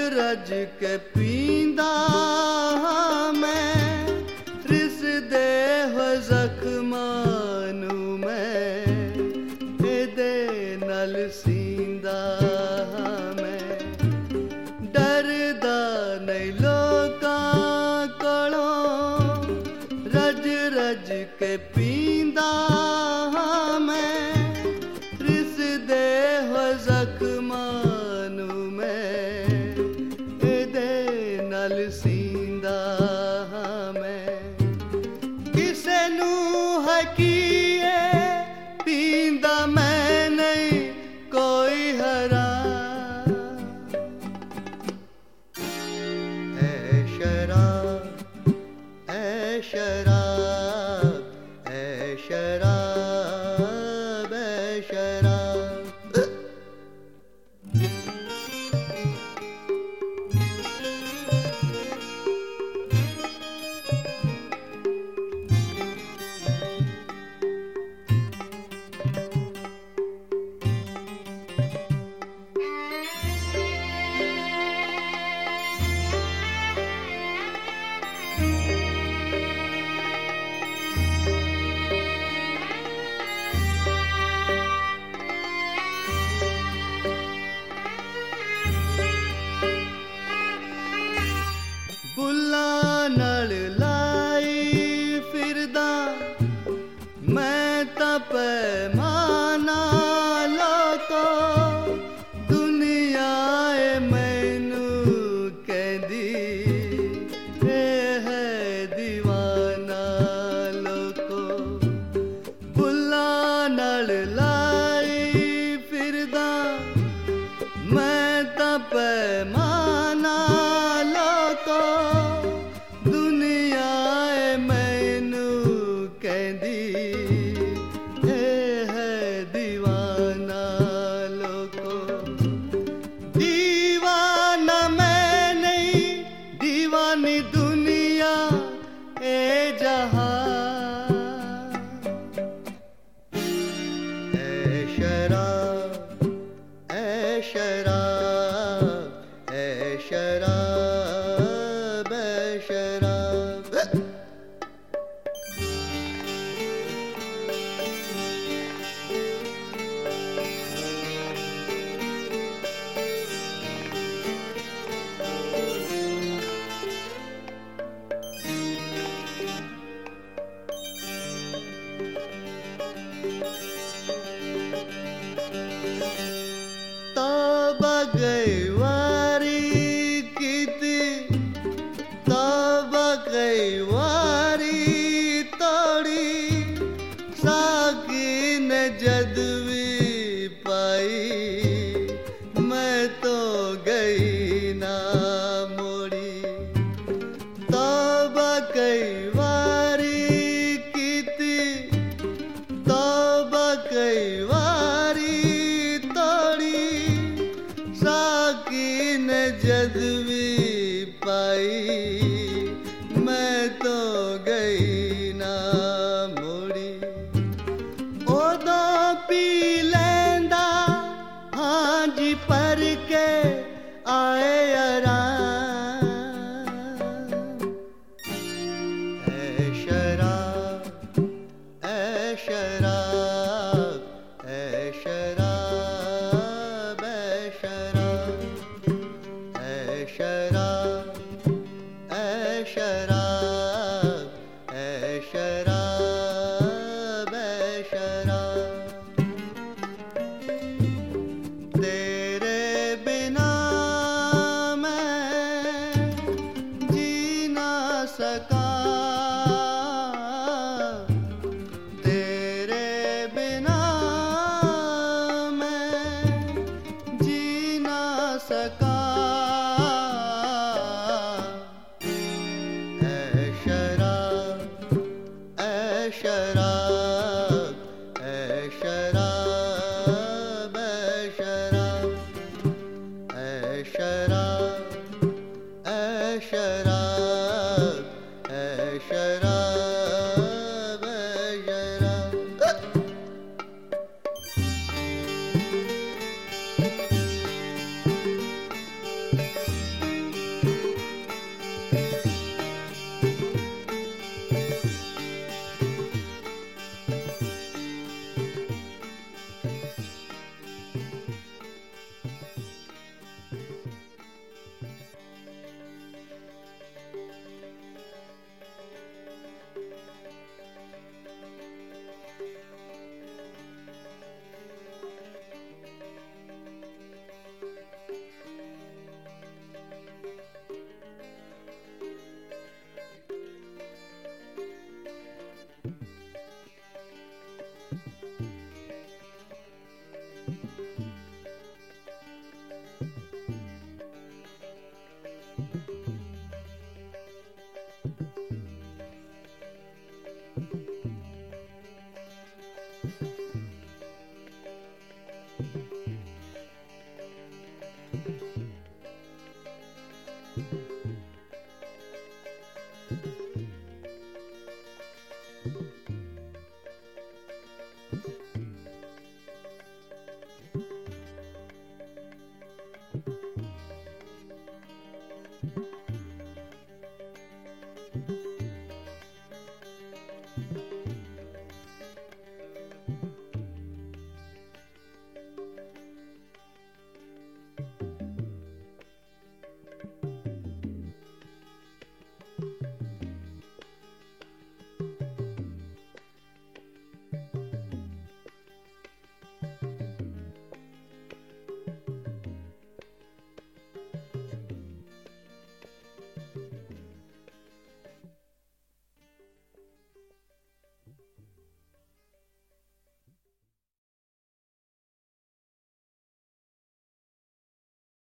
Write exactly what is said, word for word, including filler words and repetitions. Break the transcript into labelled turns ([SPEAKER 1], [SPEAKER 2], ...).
[SPEAKER 1] रज के पींदा मैं रिस दे हो जख्मानू मैं एदे नल सींदा मैं डरदा नहीं लोकां कोलों रज रज के पींदा मैं रिस दे हो जख्मानू सींदा मैं किसे नू हकीए पींदा मैं नहीं कोई हरा ऐ शराब ऐ शराब ऐ शराब ऐ शराब बुल्ला नल लाई फिरदा मैं तां पैमाना लोको दुनिया ए मैनू कहदी ए है दीवाना लोको बुल्ला नल लाई फिरदा मैं तां पैमाना लोको दुनिया ए मैनू कहदी ए है दीवाना लोको दीवाना मैं नहीं दीवानी दुनिया ए जहां ऐ शराब ऐ शराब ऐ शराब ऐ शराब तौबा गई वारी कीती तौबा गई वारी तोड़ी साकी ने जद भी पाई मैं तो गई ना मोड़ी तौबा कई वारी कीती तौबा कई वारी साकी ने जद भी पाई मैं तो गई ना मुड़ी ओदो पी लेंदा हाँ जी पर के आए आराम ऐ शराब ऐ शराब ऐ शराब शराब ऐ शराब ऐ शराब ऐ शराब तेरे बिना मैं जी ना सका तेरे बिना मैं जी ना सका शराब ऐ शराब ऐ शराब ऐ शराब ऐ शराब ऐ शराब ऐ शराब Thank you.